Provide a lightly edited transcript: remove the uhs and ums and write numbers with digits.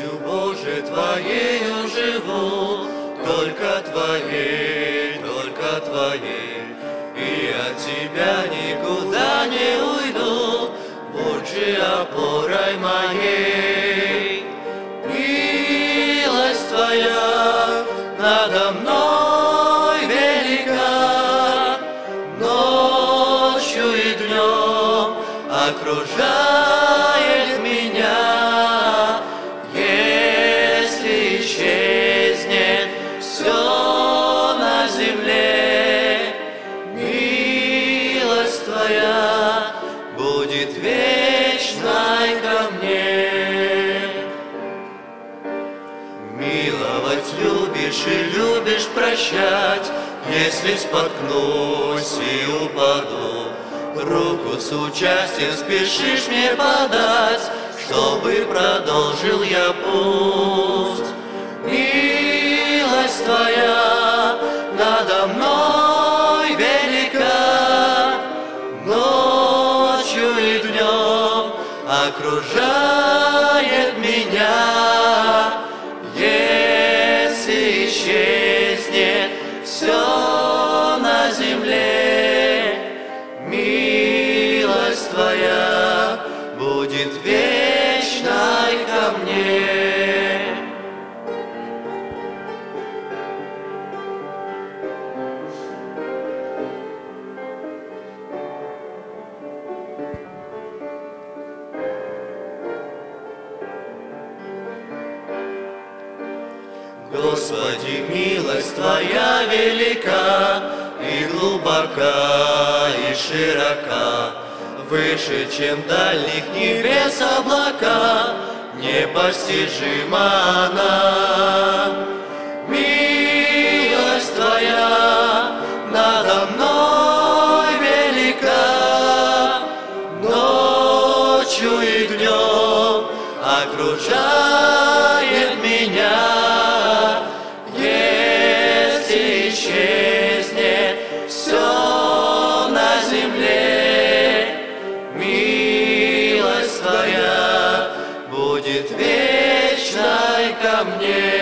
Милостью Божией Твоею живу, только Твоей, только Твоей, и от Тебя никуда не уйду, будь же опорой моей. Милость Твоя надо мной велика, ночью и днем окружает меня. Если исчезнет все на земле, милость Твоя будет вечной ко мне. Миловать любишь и любишь прощать, если споткнусь и упаду, руку с участием спешишь мне подать, чтобы продолжил я путь. Милость Твоя надо мной велика, ночью и днем окружает меня. Если исчезнет все на земле, милость Твоя будет вечной ко мне. Господи, милость Твоя велика, и глубока, и широка, выше, чем дальних небес облака, непостижима она. Милость Твоя надо мной велика, ночью и днем окружает меня. Если исчезнет все на земле, милость Твоя будет вечной ко мне.